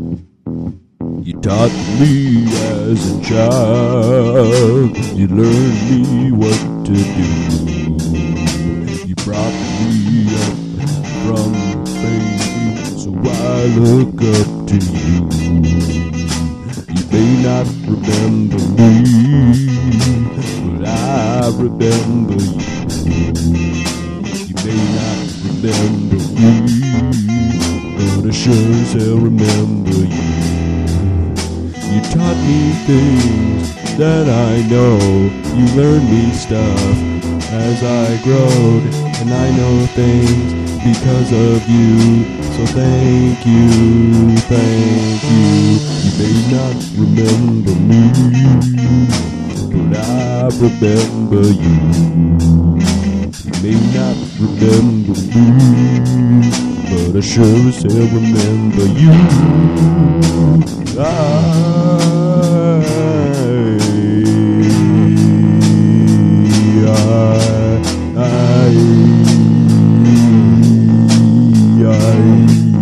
You taught me as a child, you learned me what to do. You brought me up from baby, so I look up to you. You may not remember me, but I remember you. You may not remember me, but I sure as hell remember you. You taught me things that I know. You learned me stuff as I growed, and I know things because of you. So thank you, thank you. You may not remember me, but I remember you. You may not remember me, but I sure as hell remember you. I